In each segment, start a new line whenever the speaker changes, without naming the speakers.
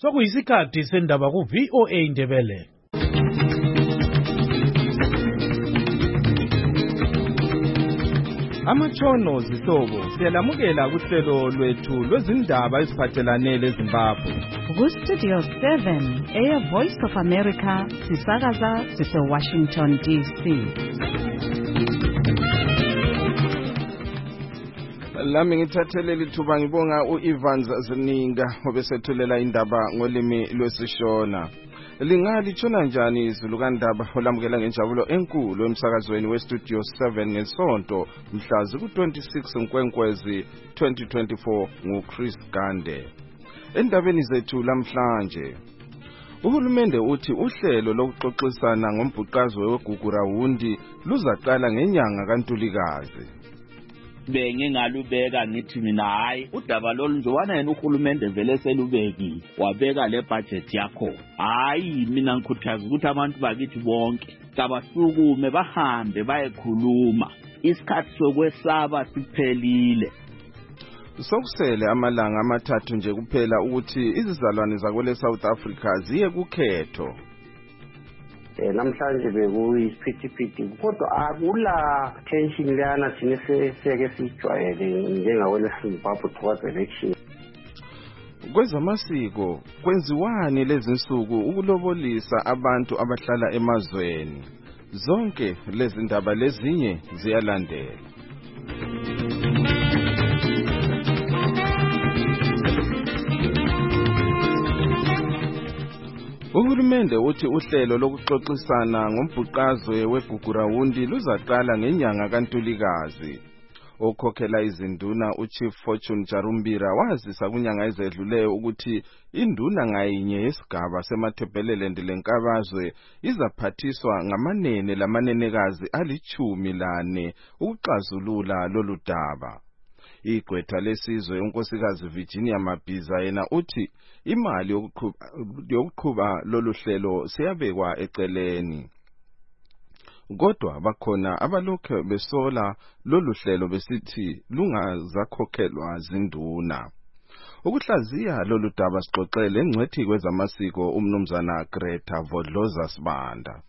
Sokuyisikhathi sendaba ku VOA Indebele.
Amatshono zihlobo siyalamukela kuhlelo lwethu lwezindaba eziphathelane leZimbabwe.
Ku Studio 7 Air Voice of America sisakaza sise Washington DC.
Lami ngithathele lithuba ngibonga uIvans Zininga obesethulela indaba ngolimi lwesishona. Lingatshona njani izulu kaNdaba olamukela ngenjabulo enkulu emsakazweni weStudio 7 ngesonto mhla ku-26 Nkwenkwezi 2024 nguChris Gande. Endabeni zethu lamhlanje, uhulumende uthi uhlelo lokuxoxisana ngombhuqazwe weGugurawundi luzaqala ngenyanga kaNtulikazi.
Bengingalubeka ngithi mina hayi udaba lolu njengoba yena uhulumende vele selubekile wabeka le budget yakho. Hayi mina ngikhuthaza ukuthi abantu bakithi bonke kabasukume bahambe bayekhuluma. Isikhathi sokwesaba siphelile.
Sokusele amalanga amathathu nje kuphela ukuthi izizalwane zakwele South Africa ziye kukhetho.
Namhlanje bekuyisiphithiphithi kodwa akula tension leyana thina seke sijwayele njengawele Zimbabwe towards election.
Kwezamasiko kwenziwani lezi nsuku ukulobolisa abantu abahlala emazweni? Zonke lezi ndaba lezinye ziyalandela. Uhulumende uthi uhlelo lokuxoxisana ngombhuqazwe weGugurawundi luzaqala ngenyanga kaNtulikazi. Okhokhela izinduna uChief Fortune Jarumbira wazisa kunyanga ezedluleyo ukuthi induna ngayinye yesigaba seMathebeleland lenkabazwe izaphathiswa ngamanene lamanenekazi ali-14 ukuxazulula lolu daba. Igqwetha lesizwe unkosikazi Virginia Mabhiza yena uthi imali yokuqhuba lolu hlelo siyabekwa eceleni. Kodwa bakhona abalokho besola lolu hlelo besithi lungazakhokhelwa zinduna. Ukuhlaziya lolu daba sixoxele engcwethi kwezamasiko umnumzana Greta Vodloza Sibanda.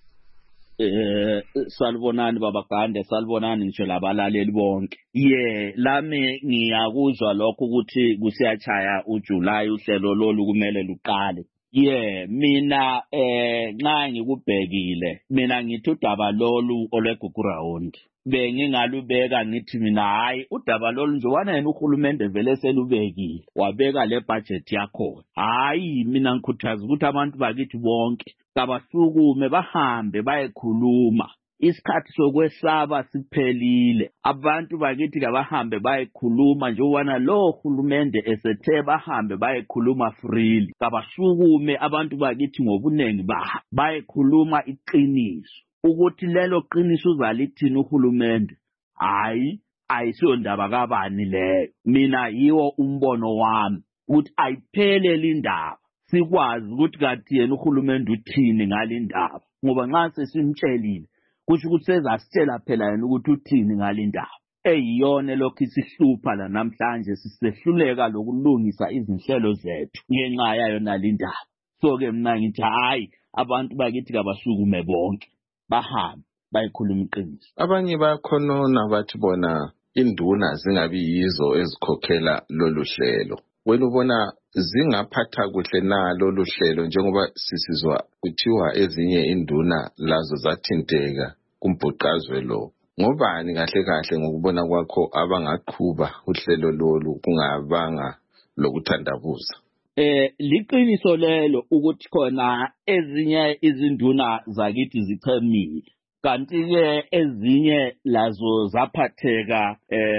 Salibonani baba Gande, salibonani ngisho labalaleli bonke. Lami ngiyakuzwa lokho ukuthi kusiyachaya uJuly uhlelo lolu kumele luqale. Mina nxa ngikubhekile mina ngithi udaba lolu olweGugurawundi bengingalubeka ngithi mina hayi udaba lolu njengoba yena uhulumende vele selubekile wabeka le budget yakho. Hayi mina ngikhuthaza ukuthi abantu bakithi bonke kabasukume bahambe bayekhuluma. Isikhathi sokwesaba siphelile. Abantu bakithi kabahambe bayekhuluma njengoba lo hulumende esethe bahambe bayekhuluma freely. Kabasukume abantu bakithi ngobunengi bayekhuluma iqiniso. Ukuthi lelo qiniso uzalithini uhulumende? Hayi ayisiyo ndaba kabani leyo. Mina yiwo umbono wami ukuthi ayiphelele indaba. Sikwazi ukuthi kathi yena uhulumende uthini ngalindaba. Ngoba nxa sesimtshelile kusho ukuthi sezasitshela phela yena ukuthi uthini ngalindaba. Eyiyona lokho isihlupha la namhlanje sisehluleka lokulungisa izinhlelo zethu ngenxa yayo nalindaba. So ke mina ngithi hayi abantu bakithi kabasukume bonke bahambe bayikhuluma iqiniso.
Abanye bayakhonona bathi bona induna zingabi yizo ezikhokhela lolu hlelo. Wena ubona zingaphatha kuhle na lolu hlelo njengoba sisizwa kuthiwa ezinye induna lazo zathinteka kumbhuqazwe lo? Ngobani kahle kahle ngokubona kwakho abangaqhuba uhlelo lolu kungabanga lokuthandabuza?
Liqiniso lelo ukuthi khona ezinye izinduna zakithi zichemile kanti ke ezinye lazo zaphatheka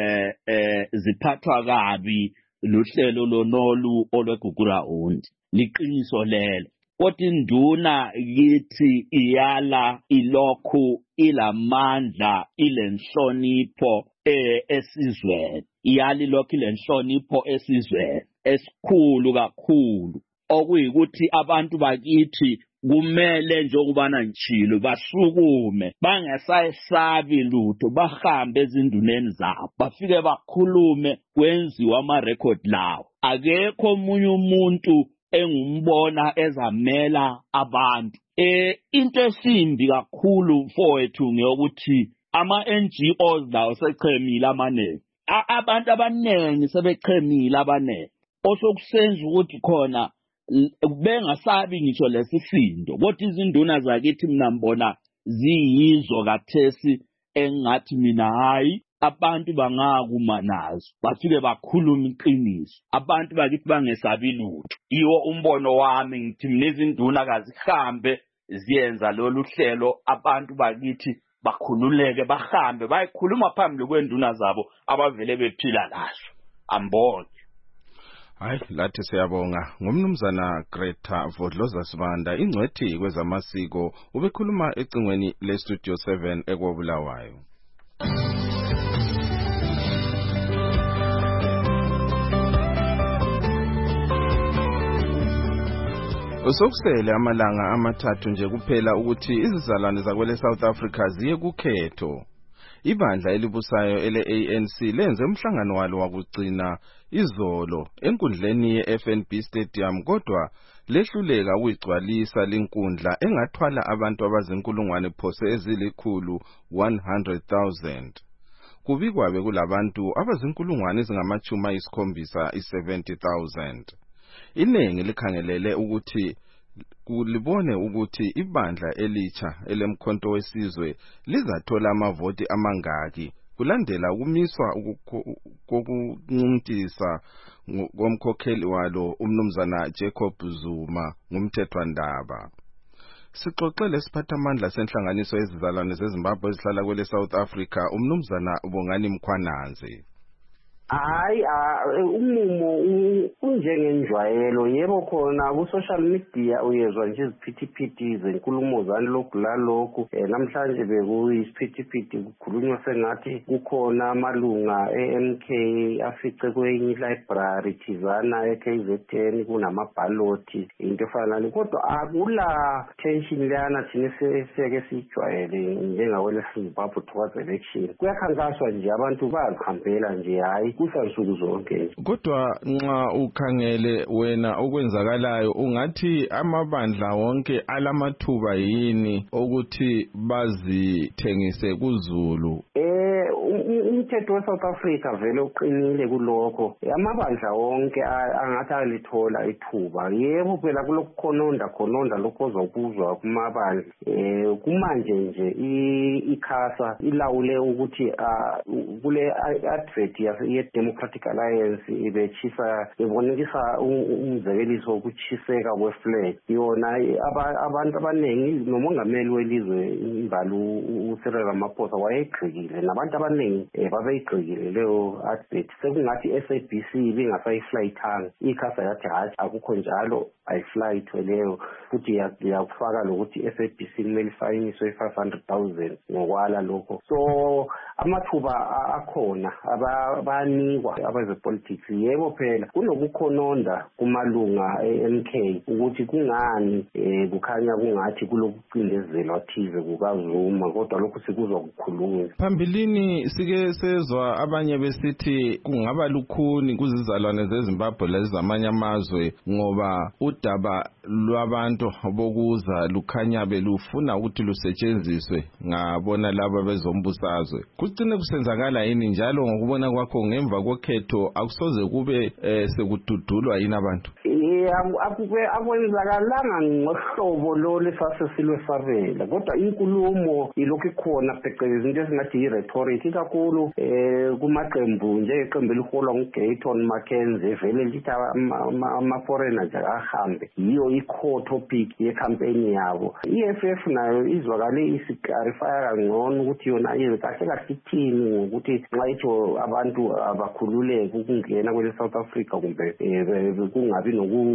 ziphathwa kabi luhlelo lonolu olweGugurawundi. Liqiniso lelo. Kodwa induna yithi iyala ilokhu ilamandla ilenhlonipho esizweni. Iyala ilokhu ilenhlonipho esizweni esikhulu kakhulu. Okuyikuthi abantu bakithi kumele njengobana ngitshilo basukume bangasayesabi lutho bahambe ezinduneni zabo bafike bakhulume kwenziwa ama record lawo. Akekho omunye umuntu engumbona ezamela abantu. Into esimbi kakhulu mfowethu ngeyokuthi ama-NGOs lawo sechemile amaningi. Abantu abaningi sebechemile abaningi. Osokusenza ukuthi khona bengasabi ngisho lesisindo. Kodwa izinduna zakithi mina ngibona ziyizo kathesi engathi mina hayi abantu bangakuma nazo. Basuke bakhuluma iqiniso. Abantu bakithi bangesabi lutho. Yiwo umbono wami ngithi mina izinduna kazihambe ziyenza lolu hlelo abantu bakithi bakhululeke bahambe bayikhuluma phambili kwenduna zabo abavele bephila lazo. Ambonge.
Hayi lathi siyabonga. Ngumnumzana Greta Vodloza Sibanda ingcwethi kwezamasiko ubekhuluma ecingweni le Studio 7 eKobulawayo. Usokusele amalanga amathathu nje kuphela ukuthi izizalwane zakwele South Africa ziye kukhetho. Ibandla elibusayo ele-ANC lenze umhlangano walo wakugcina izolo enkundleni ye-FNB Stadium kodwa lehluleka ukugcwalisa linkundla engathwala abantu abazinkulungwane phose ezilikhulu 100,000. Kubikwa bekulabantu abazinkulungwane ezingamachuma isikhombisa 70,000. Iningi likhangelele ukuthi kulibone ukuthi ibandla elitsha elemkhonto wesizwe lizathola amavoti amangaki kulandela ukumiswa kokuncintisa komkhokheli walo umnumzana Jacob Zuma ngumthethwandaba. Sixoxele siphathamandla senhlanganiso yezizalwane zeZimbabwe ezihlala kwele South Africa umnumzana Bongani Mkhwananzi.
Hayi umumo unjengenjwayelo yebo khona ku social media uyezwa nje iziphithiphithi zenkulumo zani lokhu lalokhu namhlanje bekuyisiphithiphithi kukhulunywa sengathi kukhona amalunga eMK afice kwenye library thizana eKZN kunamabhaloti into efana nale kodwa akula tension lana thina seke sijwayele njengawele Zimbabwe towards election kuyakhankaswa nje abantu bazihambela nje hayi kusansuku zonke.
Kodwa nxa ukhangele wena okwenzakalayo ungathi amabandla wonke alamathuba yini ukuthi bazithengise kuZulu?
Umthetho weSouth Africa vele uqinile kulokho. Amabandla wonke angathi alithola ithuba. Yebo phela kulokukhononda lokho ozokuzwa kumabandla. Kumanje nje ikhasa ilawule ukuthi kule advert ye-Democratic Alliance ibechisa ibonekisa umzekeliso wokuchiseka kweflag. Yona abantu abaningi nomongameli welizwe imbali uCyril Ramaphosa wayegxikile nabantu abaningi babeyigxikile leyo advert. Sekungathi SABC bingasayiflayithanga ikhasa yathi hayi akukho njalo ayiflayithwe leyo futhi yakufaka lokuthi SABC kumele ifayiniswe 500,000 ngokwala lokho. So amathuba akhona abanikwa abezepolitics yebo phela kunokukhononda kumalunga eMK ukuthi kungani kukhanya kungathi kulokucindezelwa thize kukaZuma kodwa lokho sikuzwa kukhulunywa.
Phambilini sike sezwa abanye besithi kungaba lukhuni kuzizalwane zeZimbabwe lezamanye amazwe ngoba udaba lwabantu bokuza lukhanya belufuna ukuthi lusetshenziswe ngabona laba bezombusazwe. Kucine kusenzakala yini njalo ngokubona kwakho ngemva kokhetho akusoze kube sekududulwa yini abantu?
Akwenzakalanga ngohlobo lo lesasesilwe sabela kodwa inkulumo ilokhu ikhona phecelezi into esingathi yi-rhetoric kakhulu kumaqembu njengeqembu eliholwa nguGayton Mackenzie vele lithi ama-foreigner nje ahambe yiyo i-core topic ye-campaign yabo. I-EFF nayo izwakale isikarifaya kangcono ukuthi yona kahle kahle ithini ngokuthi nxa itho abantu abakhululeke ukungena kwele South Africa kumbe kungabi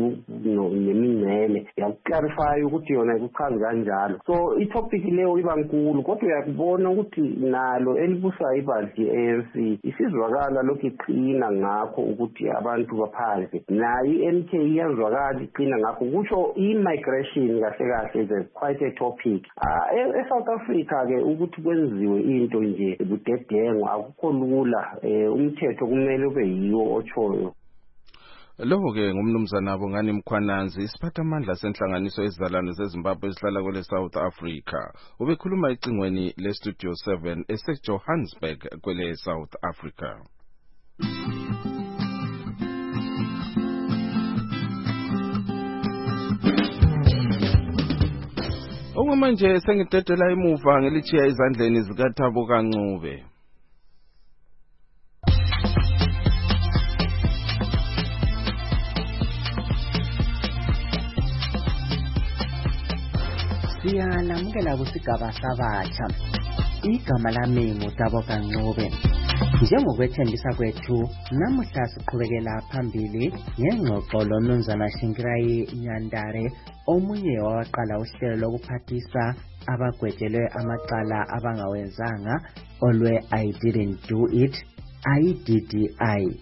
nemingcele yakuklarify ukuthi yona ikuchaza kanjalo. So i-topic leyo iba nkulu kodwa uyakubona ukuthi nalo elibusayo ibandla i-ANC isizwakala lokhu iqina ngakho ukuthi abantu baphansi nayo i-NK iyazwakala iqina ngakho kusho i-migration kahle kahle is quite a topic. E-South Africa ke ukuthi kwenziwe into nje budedengo akukho lula umthetho kumele ube yiwo otshoyo.
Lokho-ke ngumnumzana Bongani Mkhwananzi, isiphathamandla senhlanganiso yezizalwane zeZimbabwe esihlala kwele South Africa. Ubekhuluma ecingweni le-Studio 7 ese-Johannesburg kwele South Africa. Okwamanje sengidedela emuva ngelichiya ezandleni zikaThabo Kancube.
Siyalamukela kusigaba sabatsha. Igama lami nguThabo Kancube. Njengokwethembisa kwethu, namuhla siqhubekela phambili ngengxoxo lomnumzana Shingirai Nyandare, omunye waqala uhlelo lokuphathisa abagwejelwe amacala abangawenzanga olwe I didn't do it, IDDI.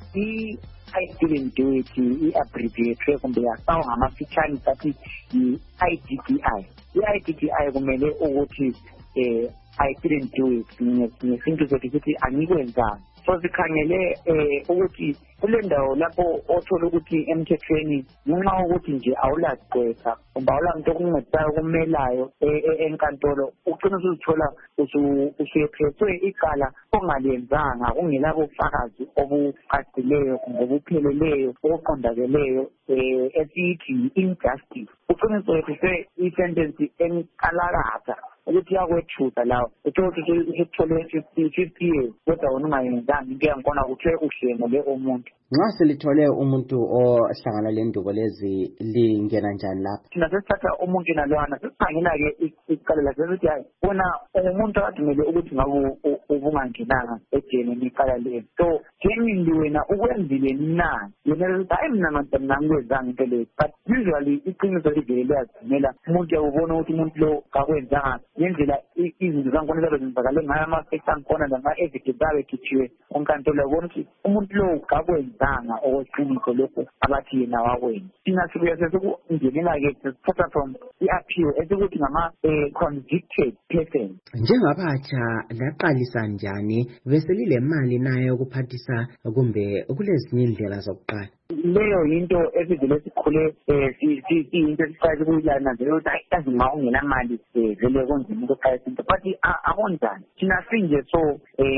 I didn't do it, i-abbreviate kumbe yasawa ngamafitshane sathi i-IDDI. I-IDDI kumele ukuthi I didn't do it ngesintu sethu sithi angikwenzanga. So sikhangele ukuthi kule ndawo lapho othola ukuthi emthethweni ngenxa ukuthi nje awulagqwetha kumbe awulamuntu okuncedisayo okumelayo enkantolo, ugcina usuzithola usuyephethwe icala ongalenzanga, kungelabo ubufakazi obuqadileyo kumbe obupheleleyo obuqondakeleyo esithi injustice. Ugcina usuyephethe isentence enkalakatha ukuthi yakwethusa lawo ukuthi uthole 50 years kodwa wona ungayenzanga into yakhona ukuthi uhlemo le omuntu.
Nxa selithole umuntu ohlangana lendubo lezi lingena njani lapha?
Thina sesithatha umuntu nalwana sesikhangela-ke icala lasesithi hayi wona umuntu akadumele ukuthi ngabe ubungangenanga ejele icala leyo. So genuinely wena ukwenzile na? Yena ukuthi hayi mina nangikwenzanga into leyo. But usually iqiniso livele liyazimela umuntu uyabona ukuthi umuntu lo kakwenzanga ngendlela izinto zankhona zabe zenzakale ngayo, ama-facts ankhona nama-evidence abe khitshiwe onkantolo, yabona ukuthi umuntu lo kakwenzanga okweqiniso lokho abathi yena wakwenza. Thina sibuya sesekungenela-ke sesithatha from i-appeal esikuthi ngama-convicted person.
Njengabatsha laqalisa njani beselile mali nayo yokuphathisa kumbe kulezinye indlela zokuqala?
Leyo yinto esivele sikhule into esiqala ukuyilanazela ukuthi ayi ma ungenamali vele konzima ukuqalisa into, but akonjani. Thina sinje so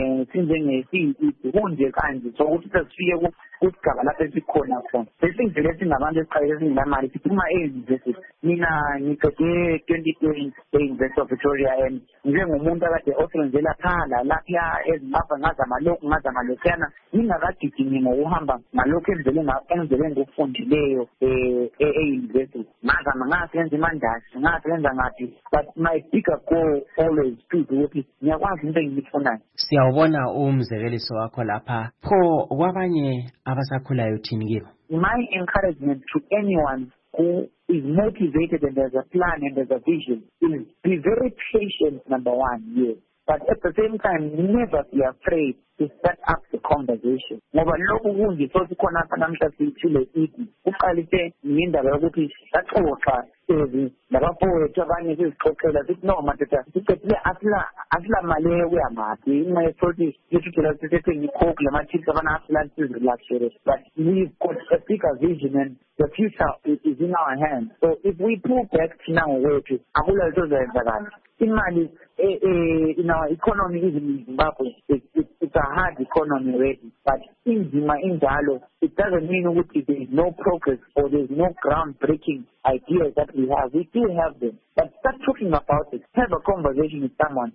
kunje kanje so ukuthi sesifike kusigaba lapho esikhona khona sesivele singabantu esiqalile esingenamali siphuma e-university. Mina ngiqede 2020 e-University of Victoria and njengomuntu akade osebenzela phala lapha eZimbabwe ngazama lokhu ngazama lokhuyana ngingakagijimi ngokuhamba ngalokhu engizele ngikufundileyo e-university. Ngazama ngasebenza imandasi ngasebenza ngathi, but my bigger goal always to ukuthi ngiyakwazi into engiyifunayo.
Siyawubona umzekeliso wakho lapha. Pho kwabanye abasakhulayo uthini kibo?
My encouragement to anyone who is motivated and there's a plan and there's a vision is be very patient, number one, yes. But at the same time, never be afraid to set up the conversation. Ngoba lokhu kunje so sikhona apha namhla sithile idi uqalise ngendaba yokuthi saxoxa labafowethu abanye sizixoxela sithi no madoda sicethile asila mali eyokuyamaphi inxa sothi yethutela sithethe ngikhokhu lama-chips abana asila sizirelaxere, but we've got a bigger vision and the future is in our hands. So if we pull back thina ngokwethu akula lento zenzakala. Imali in our economy in Zimbabwe, it's a hard economy already, but in Injalo, it doesn't mean that there is no progress or there is no groundbreaking ideas that we have. We do have them, but start talking about it. Have a conversation with someone.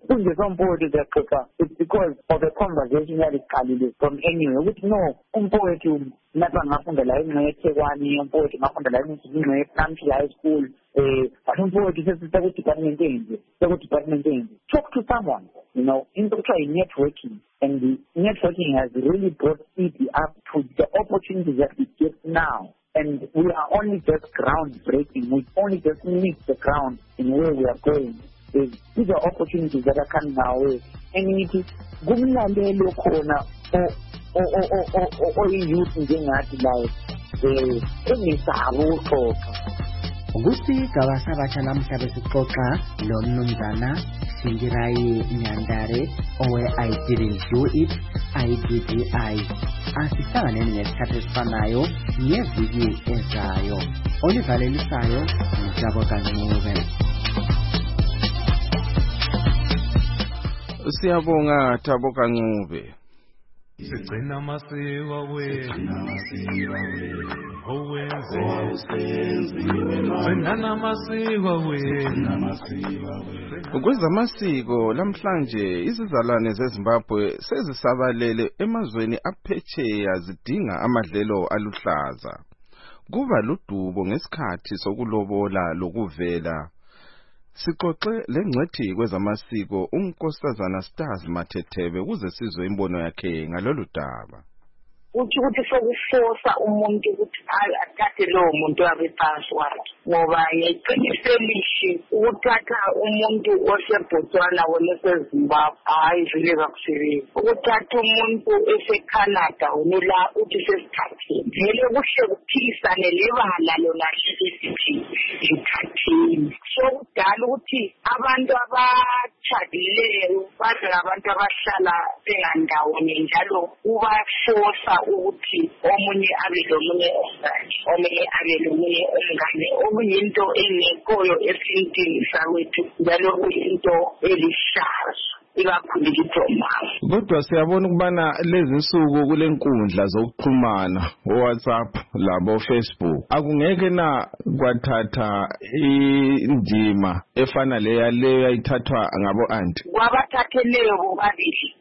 It's because of a conversation that is from anywhere. Which no, lapha ngafunda la eThekwani, umfowethu ngafunda la eNamthi High School. Umfowethu sesita ku-department enje, seku-department enje. Talk to someone, into networking, and the networking has really brought it up to the opportunities that we get now. And we are only just groundbreaking. We only just meet the ground in where we are going. These are opportunities that are coming our way. And it is kumlalelo khona o-youth njengathi layo enesabo uxoxa.
Kusigaba sabatsha namhla besixoxa lo mnumzana Shingirai Nyandare owe I didn't do it, IDDI. asihlanganeni ngesikhathi esifanayo ngeviki ezayo. Olivalelisayo Ntabo Kancube.
Siyabonga Thabo Kancube.
Sigcina amasiko wethu owenze amasiko wethu.
Kwezamasiko lamhlanje izizalwane zeZimbabwe sezisabalele emazweni aphetsheya zidinga amadlelo aluhlaza. Kuba ludubo ngesikhathi sokulobola lokuvela. Sixoxe lengcethi kwezamasiko uNkosazana Stars Mathethebe ukuze sizwe imbono yakhe ngalolu daba.
Ukuthi sokufosa umuntu ukuthi athathe lowo muntu wabephansi wakhe ngoba ngeqiniselishi ukuthatha umuntu oseBotswana oseZimbabwe hayi vele kakusebenzi. Ukuthatha umuntu eseCanada unela uthi sesithatheni vele kuhle kuphikisane lebala lona lesithi lithatheni. So kudala ukuthi abantu abatshadileyo baze abantu abahlala bengandawonye njalo kubafosa ukuthi omunye abe lomunye omunye abe lomunye omngane okuyinto engekoyo esintwini sakwethu njalo kuyinto elihlazo ikakhulu kithomama.
Kodwa siyabona ukubana lezi nsuku kulenkundla zokuxhumana WhatsApp labo Facebook akungeke na kwathatha indima efana leyo ayithathwa ngabo anti
kwabathatheleyo bobabili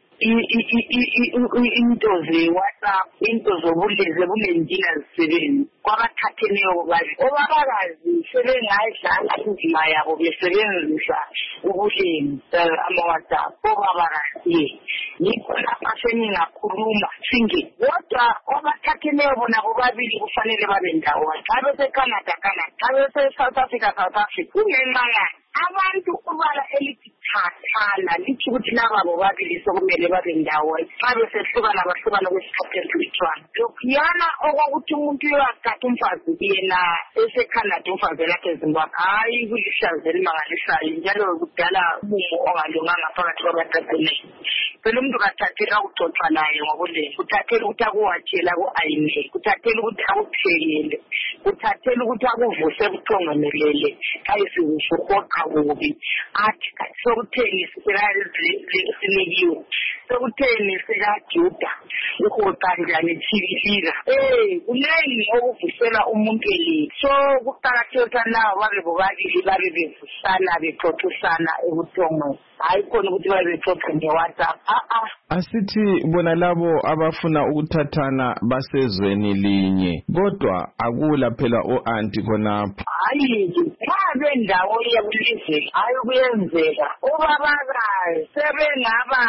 into ze-WhatsApp, into zobuleze bulenjina zisebenzi kwabathatheneyo bobabili. Obabakazi sebengayidlala indima yabo besebenzisa ubulenzi ama-WhatsApp obabakazi. Yikho lapha seningakhuluma singe kodwa obathatheneyo bona bobabili kufanele babe ndawonye. Xa beseCanada, xa bese-South Africa, kungenxa yani abantu ubala elithi thathana lithi ukuthi laba bobabili sokumele babe ndawonye. Xa besehlukana bahlukana kwesikhathi esithwana. Lokhuyana okokuthi umuntu uyathatha umfazi yena eseCanada umfazi lakhe eZimbabwe hayi kulihlazo elimangalisayo njalo kudala ubumo ongalunganga phakathi kwabathatheneyo. Phela umuntu kathathela ukuxoxa naye ngobulezi, kuthathela ukuthi akuwatshela ku-ayine, kuthathela ukuthi akuphekele, kuthathela ukuthi akuvuse buthongomelele kayisikusho koqa kubi athi sokutheni sinikiwe sokutheni sikaJuda uhoqa njani thibilika kunengi okuvusela umuntu eli. So kuqakatheka nawo babe bobabili babe bevusana bexoxisana ebuthongweni hayi khona ukuthi babe bexoxa nge-WhatsApp.
Asithi bona labo abafuna ukuthathana basezweni linye kodwa akula phela o-anti khonapha.
Hayi babe ndawo yelizwe hayi kuyenzeka obabakazi sebengaba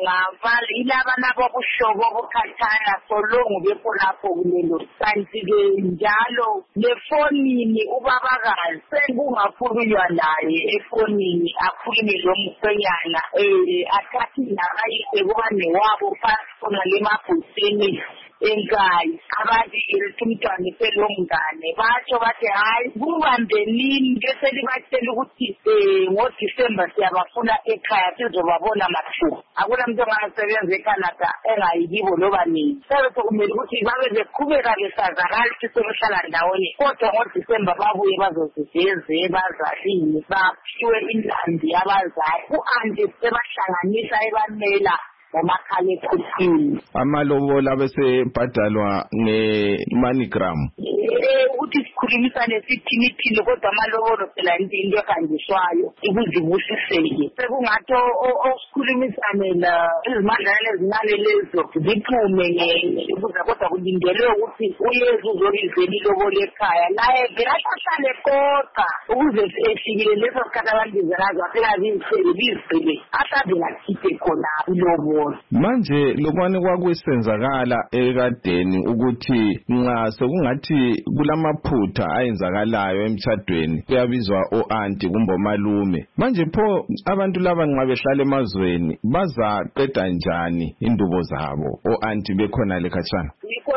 ilaba nabo buhlobo bukhathana solongo bekho lapho kulelo. Kanti-ke njalo lefonini ubabakazi sekungakhulunywa naye efonini akhulume lomkhwenyana athathi nabayise kuba newabo phasi khona lemabhusini enkayi ababili umntwana selomngane batsho bathi hayi kubambenini bese libatshela ukuthi ngoDisemba siyabafuna ekhaya sizobabona mathuba. Akula muntu ongasebenza eCanada engayikibo loba nini. Sebe sokumele ukuthi babe beqhubeka besazakala ukuthi sobehlala ndawonye kodwa ngoDisemba babuye bazoziveze bazalini baphiwe inlambi yabazali u-anti sebahlanganisa ebamela ngomakhalekhukhwini.
Amalobola bese bhadalwa nge-MoneyGram.
Ukuthi sikhulumisane sithini kodwa amalobolo phela into ehanjiswayo ukuzibusiseke. Sekungathi okukhulumisane izimandlane ezincane lezo ziphume ukuze kodwa kulindelwe ukuthi uYesu uzolivela ilobolo ekhaya naye vele ahlale kodwa ukuze efikile leso sikhathi abantu izelazo afika bizigcile ahlabe ngakhiphe khona ilobolo.
Manje lokwani kwakusenzakala ekadeni ukuthi nxa sokungathi kulamaphutha ayenzakalayo emtshadweni kuyabizwa o-anti kumbe omalume. Manje pho abantu laba nxa behlala emazweni bazaqeda njani indubo zabo o-anti bekhona lekhatshana?
Yikho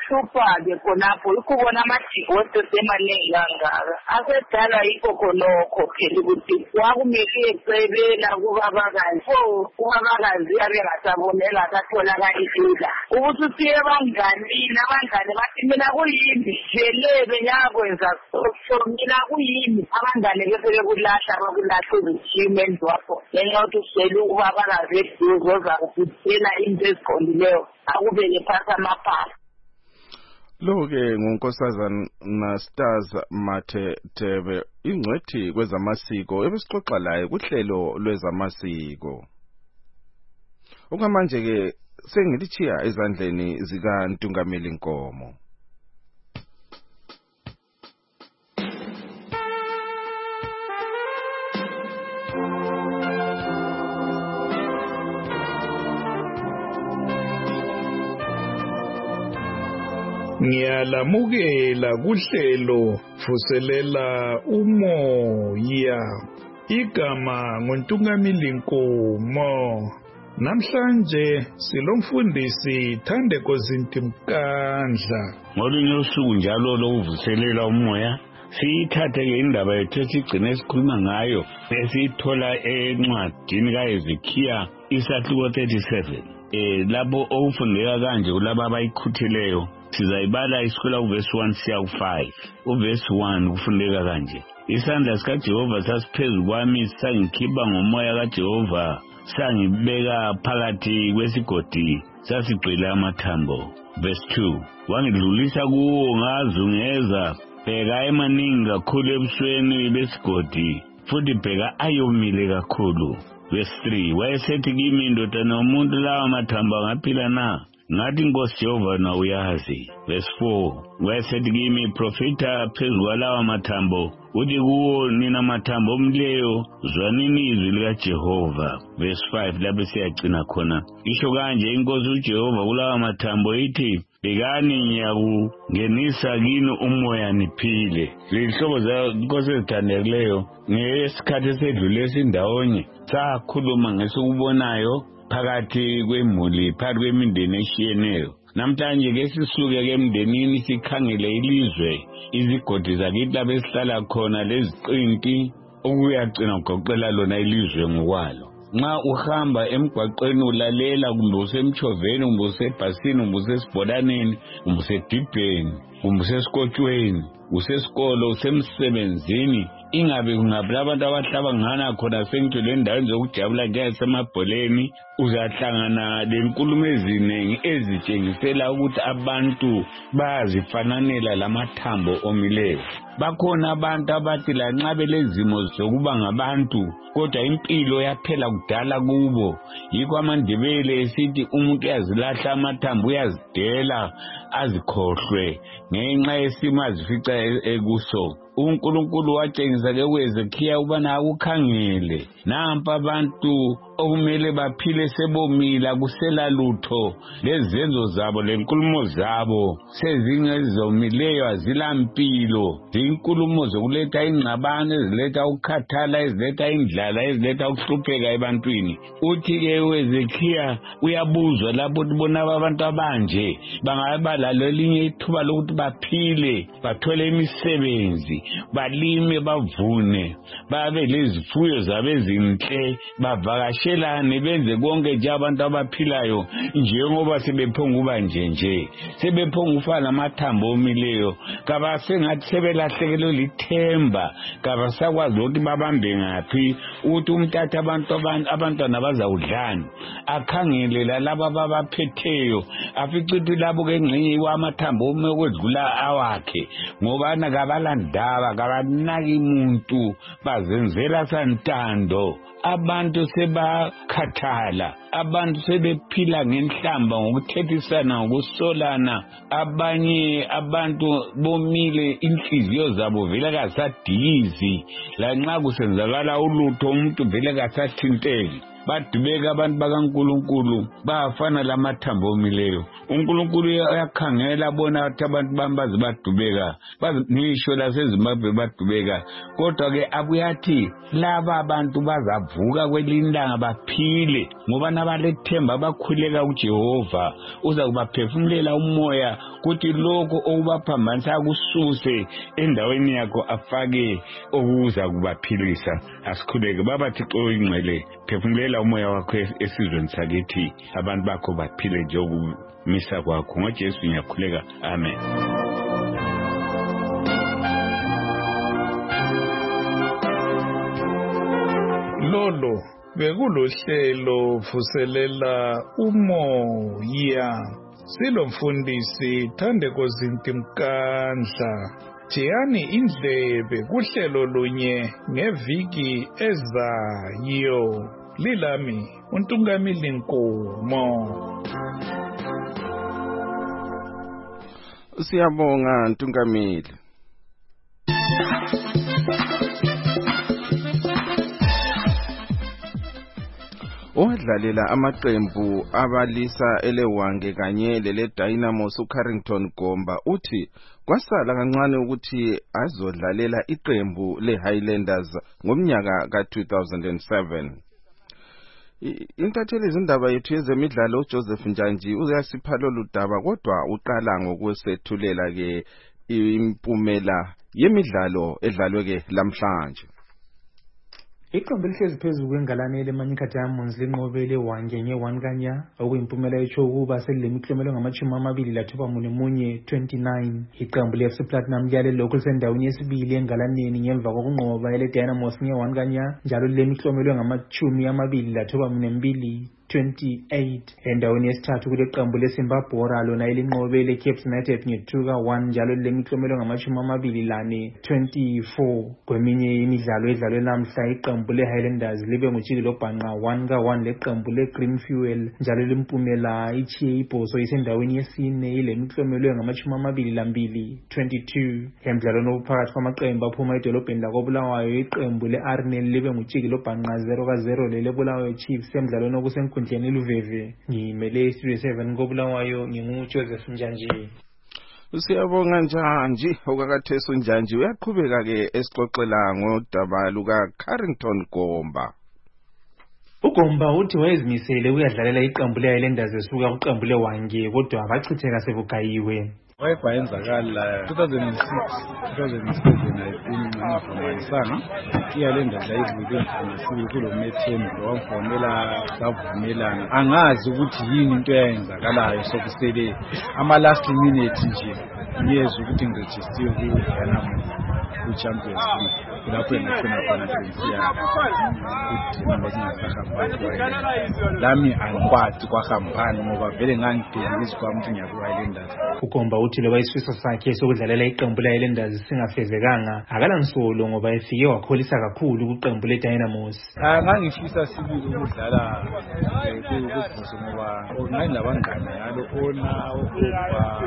okuhlupha-ke khonapho ikubona amadivosi semaningi kangaka asedala yikho khonokho phela ukuthi kwakumele ecebela kubabakazi ubabakazi abengasabonela akatholakali lula ukuthi siye abanganini abangane bathi mina kuyini vele benyakwenza so mina kuyini abangane bese bekulahla bakulahla uzishimeni wakho ngenxa yokuthi uswele ubabakazi eduze ozakutshela into eziqondileyo akubeke phasi amaphala.
Lo-ke ngunkosazana Stars Mathe-Tebe, ingcwethi kwezamasiko ebesixoxa laye kuhlelo lwezamasiko. Okwamanje-ke sengilitshiya ezandleni zikaNtungameli Nkomo.
Ngiyalamukela kuhlelo vuselela umoya. Igama nguNtungameli Nkomo. Namhlanje silomfundisi Thandeko Zintimkandla.
Ngolunye usuku njalo lokuvuselela umoya siyithathe ke indaba yethu esigcine sikhuluma ngayo esithola encwadini kaHezekhiya isahluko 37. Labo okufundeka kanje kulabo abayikhutheleyo sizayibala isikhola uvesi 1 siya ku5. Uvesi 1 kufundeka kanje: isandla sikaJehova sasiphezu kwami sangikhipha ngomoya kaJehova sangibeka phakathi kwesigodi sasigcwele amathambo. Verse 2: wangidlulisa kuwo ngazungeza, bheka emaningi kakhulu ebusweni besigodi, futhi bheka ayomile kakhulu. Verse 3: wayesethi kimi, ndodana yomuntu, lawa mathambo angaphila na? Ngathi, Nkosi Jehova na uyazi. Verse 4: wayesethi kimi, profeta phezu kwalawa mathambo, uthi kuwo, nina mathambo omleyo, zwanini izwi likaJehova. Verse 5 lapho siyagcina khona. Isho kanje inkosi uJehova kulawa mathambo ithi, bhekani ngiyakungenisa kini umoya niphile. Lihlobo zenkosi ezithandekileyo, ngesikhathi esedlule sindawonye sakhuluma ngesikubonayo phakathi kwemuli, phakathi kwemindeni eshiyeneyo. Namhlanje ke sisuke ke emndenini sikhangele ilizwe, izigodi zakithi lapho esihlala khona, leziqinti okuyagcina ugoqela lona ilizwe ngokwalo. Nxa uhamba emgwaqweni ulalela, kumbe usemchoveni, kumbe usebhasini, kumbe usesibholaneni, kumbe usedibheni, kumbe usesikotshweni, usesikolo, usemsebenzini, ingabe kungaphi abantu abahlaba ngana khona sengitshele endaweni zokujabula njengasemabholeni, uzahlangana lenkulumo eziningi ezitshengisela ukuthi abantu bayazifananela lamathambo omileyo. Bakhona abantu abathi lanxa belezimo zokuba ngabantu, kodwa impilo yaphela kudala kubo. Yikho amaNdebele esithi umuntu uyazilahla amathambo, uyazidela azikhohlwe ngenxa yesimo azifica ekuso. uNkulunkulu watshengisa ke kuHezekhiya ubana akukhangele, nampa abantu okumele baphile sebomila, kusela lutho, lezenzo zabo lenkulumo zabo sezingezomileyo, azilampilo. Zinkulumo zokuletha ingxabano, eziletha ukukhathala, eziletha indlala, eziletha ukuhlupheka ebantwini. Uthi ke uHezekhiya uyabuzwa lapho ubona abantu abanje bangaba lalo elinye ithuba lokuthi baphile, bathole imisebenzi, balime, bavune, babe lezifuyo zabo ezinhle, bavakashelane, benze konke nje abantu abaphilayo njengoba sebephonga uba nje sebephonga ufana amathambo omileyo. Kabasengathi sebelahlekelwe lithemba, kabasakwazi ukuthi babambe ngaphi, ukuthi umthatha abantwana bazawudlana, akhangele lalabo ababaphetheyo, afice ukuthi labo ke ngxenye amathambo omekwedlula awakhe, ngobana kabalandaba, kabanaki umuntu, bazenzela santando. Abantu sebakhathala, abantu sebephila ngenhlamba ngokuthethisana, ngokusolana. Abanye abantu bomile, inhliziyo zabo vele kasadizi, lanxa kusenzakala ulutho umuntu vele kasathinteki. badubeka abantu bakaNkulunkulu bafana lamathambo omileyo. uNkulunkulu uyakhangela abona ukuthi abantu bambazi badubeka ngisho laseZimbabwe badubeka, kodwa ke abuyathi laba abantu bazavuka kwelindanga baphile ngoba nabalethemba bakhuleka uJehova uza kubaphefumulela umoya kuthi lokho okubaphambanisa kususe endaweni yakho afake okuza kubaphilisa. Asikhuleke baba Thixo oyingcwele, phefumulela umoya wakho esizweni sakithi abantu bakho baphile njengokumisa kwakho ngoJesu ngiyakhuleka, amen.
Lolo bekulohlelo vuselela umoya. Silomfundisi Thandeko Zinti Mkandla. Jiyani indlebe kuhlelo lunye ngeviki ezayo. Lilami uNtungamili Nkomo.
Siyabonga Ntungamili. Owadlalela amaqembu abalisa elewange kanye lele Dynamos uCarrington Gomba uthi kwasala kancane ukuthi azodlalela iqembu leHighlanders ngomnyaka ka2007. Intatheli izindaba yethu yezemidlalo uJoseph Njanji uyasipha lolu daba, kodwa uqala ngokusethulela ke impumela yemidlalo edlalwe ke lamhlanje.
Iqembu elihlezi phezulu kwengalane leManyika Diamonds linqobele wange nge-1 kanya okuyimpumela etsho ukuba selilemiklomelo ngama-29 29. Iqembu le-FC Platinum liyale lokhu lisendaweni yesibili engalaneni ngemva kokunqoba ele Dynamos nge-1 kanya njalo lilemiklomelo ngama-22 28. Endaweni yesithathu kule qembu leSimbabwe lona elinqobele Cape United nge-2-1 njalo lilemiklomelo ngama-24 24. Kweminye imidlalo edlalwe namhla iqembu leHighlanders libe ngujiki lobhanqa 1-1 leqembu leGreen Fuel njalo limpumela ichiye ibhoso isendaweni yesine ilemiklomelo ngama-22 22. Emidlalweni ophakathi kwamaqembu aphuma edolobheni lakoBulawayo iqembu leArsenal libe ngujiki lobhanqa 0-0 leleBulawayo Chiefs emidlalweni okusenkundleni Luveve. Ngimele Studio 7 koBulawayo nginguJoseph Njanji.
Siyabonga Njanji. Okakatheso Njanji uyaqhubeka ke esixoxela ngodaba lukaCarrington Gomba.
uGomba uthi wayezimisele uyadlalela iqembu leHighlanders esuka kuqembu lewange kodwa abachitheka sebugayiwe.
Wayebhayenzakala 2006 2007 ayifumalisanga iHighlanders layivuke ngifuna kulo methembu wamfonela savumelana. Angazi ukuthi yini into eyenzakalayo sokusele ama last minute nje yezwe ukuthi ngiregister kuDynamos kuChampions League lapho ngifuna khona sensiya ukuthi ngingasahamba lami angikwazi kwahambani ngoba vele ngangibhekisa kwami ukuthi ngiyakuHighlanders.
uGomba uthi lo wayisifiso sakhe sokudlalela iqembu leHighlanders singafezekanga akalansolo ngoba efike wakholisa kakhulu kuqembu leDynamos.
Ngangifisa sibili ukudlala kubhoso ngoba ngangilabangane yalo ona ukuba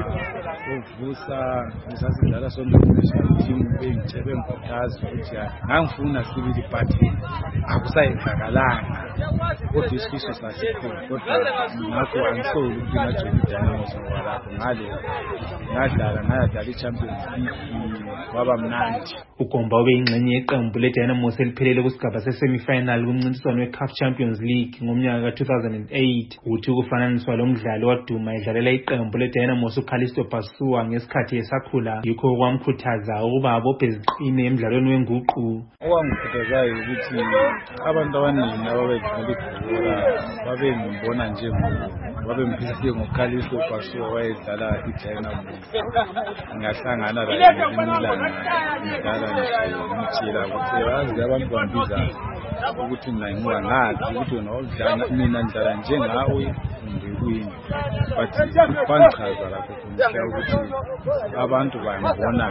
uvusa ngisasidlala sonke team bengitshebe ngikuthaza ukuthi ngangifuna sibili party akusayenzakalanga kodwa isifiso sasikhona kodwa ngakho angisoli ukuthi ngajoyina iDynamos ngoba lapho ngale ngayadlala iChampions League waba mnandi.
uGomba ube ingxenye yeqembu leDynamos eliphelele kusigaba sesemifinal kumncintiswano weCAF Champions League ngomnyaka ka2008. uthi ukufananiswa lo mdlalo waduma edlalela iqembu leDynamos uCalisto Pasua ngesikhathi esakhula yikho kwamkhuthaza ukuba abophe iziqine emidlalweni wenguqu.
Okwangikhuthazayo ukuthi abantu abaningi ababedlala ibhola babengibona babemphise ngoCalisto Pasua wayedlala iDynamos. Ngahlangana laye ngidlala ngitshela ukuthi yazi abantu bambiza ukuthi mina ngingazi ukuthi wena udlala mina ndlala njengawe ngikuyini but bangichaza lapho kumhla ukuthi abantu bayibona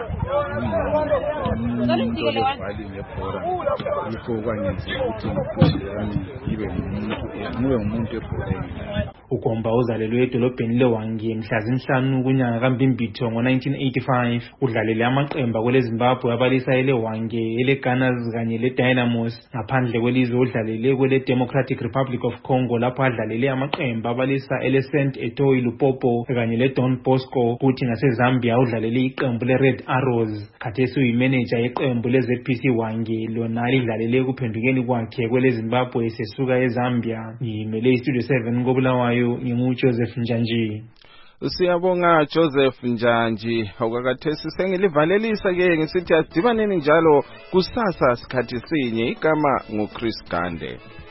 into levali ngebhola yikho kwangenza ukuthi ngibe ngumuntu ebholeni.
uGomba uzalelwe edolobheni leHwange mhla zinhlanu kunyanga kaMbimbitho ngo-1985. Udlalele amaqembu kweleZimbabwe abalisa eleHwange, eleGunners kanye leDynamos. Ngaphandle kwelizwe udlalele kwele Democratic Republic of Congo lapho adlalele amaqembu abalisa eleSt Etoile Lupopo kanye leDon Bosco. Kuthi ngaseZambia udlalele iqembu leRed Arrows. Khathesi uyimanager yeqembu leZPC Hwange, lona lidlalele kuphendukeni kwakhe kweleZimbabwe sesuka eZambia. Ngimele iStudio 7 koBulawayo, nginguJoseph Njanji.
Siyabonga Joseph Njanji. Okwakathesi sengilivalelisa ke ngisithi asidibaneni njalo kusasa sikhathi sinye. Igama nguChris Gande.